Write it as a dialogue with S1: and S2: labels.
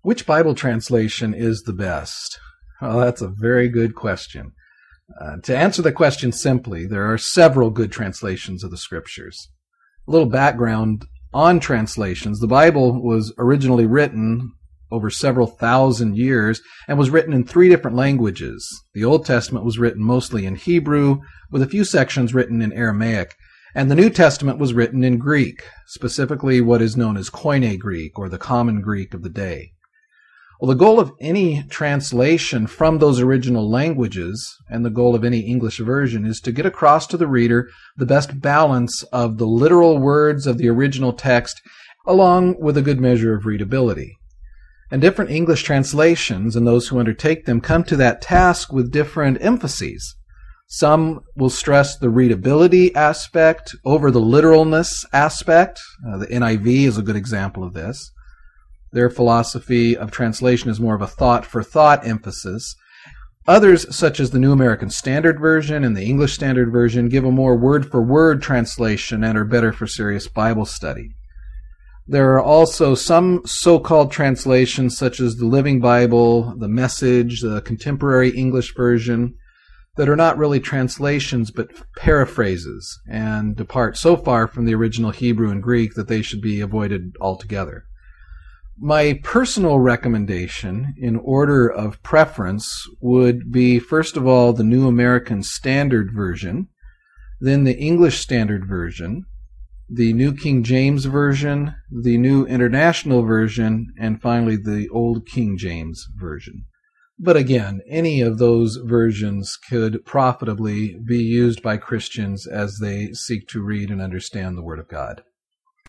S1: Which Bible translation is the best? Well, that's a very good question. To answer the question simply, there are several good translations of the Scriptures. A little background on translations. The Bible was originally written over several thousand years and was written in 3 different languages. The Old Testament was written mostly in Hebrew, with a few sections written in Aramaic, and the New Testament was written in Greek, specifically what is known as Koine Greek, or the common Greek of the day. Well, the goal of any translation from those original languages, and the goal of any English version, is to get across to the reader the best balance of the literal words of the original text, along with a good measure of readability. And different English translations, and those who undertake them, come to that task with different emphases. Some will stress the readability aspect over the literalness aspect. The NIV is a good example of this. Their philosophy of translation is more of a thought-for-thought emphasis. Others, such as the New American Standard Version and the English Standard Version, give a more word-for-word translation and are better for serious Bible study. There are also some so-called translations, such as the Living Bible, the Message, the Contemporary English Version, that are not really translations but paraphrases and depart so far from the original Hebrew and Greek that they should be avoided altogether. My personal recommendation, in order of preference, would be, first of all, the New American Standard Version, then the English Standard Version, the New King James Version, the New International Version, and finally the Old King James Version. But again, any of those versions could profitably be used by Christians as they seek to read and understand the Word of God.